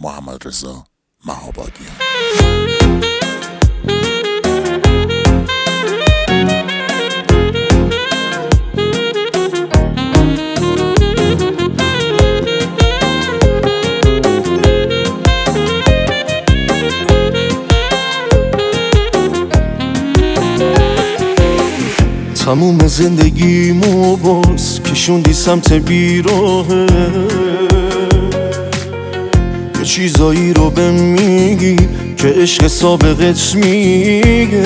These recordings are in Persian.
محمد رضا مهابادیان. تموم زندگیمو باز کشوندی سمت بیراهه، یه چیزایی رو بهم میگی که عشق سابقت میگه.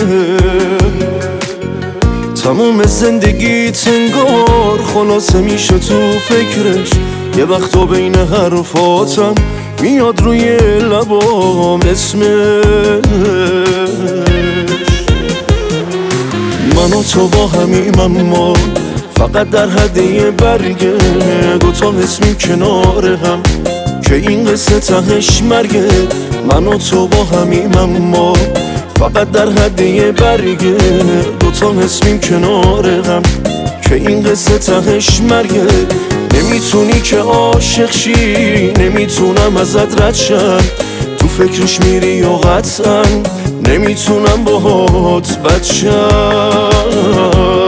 تموم زندگیت انگار خلاصه میشه تو فکرش، یه وقتا بین حرفاتم میاد روی لبام اسمش. من و تو با همیم اما فقط در حد یه برگه، دوتا اسمیم کنار هم که این قصه تهش مرگه. من و تو با همیم اما فقط در حد یه برگه، دوتا اسمیم کنار هم که این قصه تهش مرگه. نمیتونی که عاشق شی، نمیتونم ازت رد شم، تو فکرش میری یا قطعا نمیتونم باهات بد شم.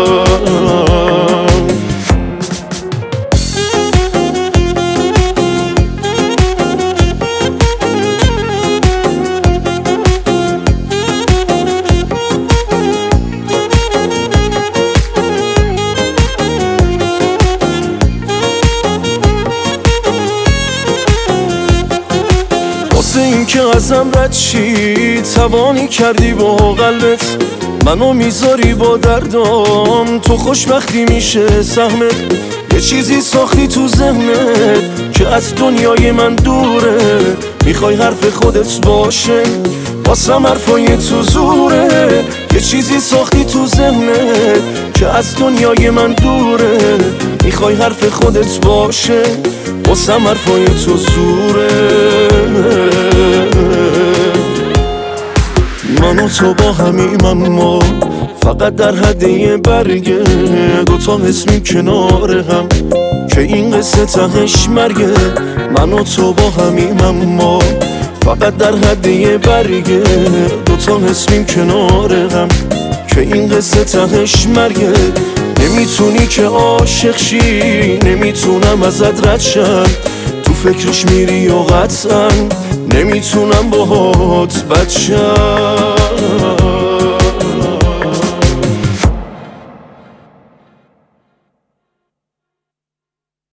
واسه این که ازم رد شی توانی کردی با قلبت، منو میذاری با دردام، تو خوشبختی میشه سهمت. یه چیزی ساختی تو ذهنت که از دنیای من دوره، میخوای حرف خودت باشه واسم حرفای تو زوره. یه چیزی ساختی تو ذهنت که از دنیای من دوره، میخوای حرف خودت باشه واسم حرفای تو زوره. من و تو با همیم اما فقط در حد یه برگه، دوتا اسمیم کنار هم که این قصه تهش مرگه. من و تو با همیم اما فقط در حد یه برگه، دوتا اسمیم کنار هم که این قصه تهش مرگه. نمیتونی که عاشق شی، نمیتونم ازت رد شم، تو فکرش میری یا قطعا نمیتونم باهات بد شم.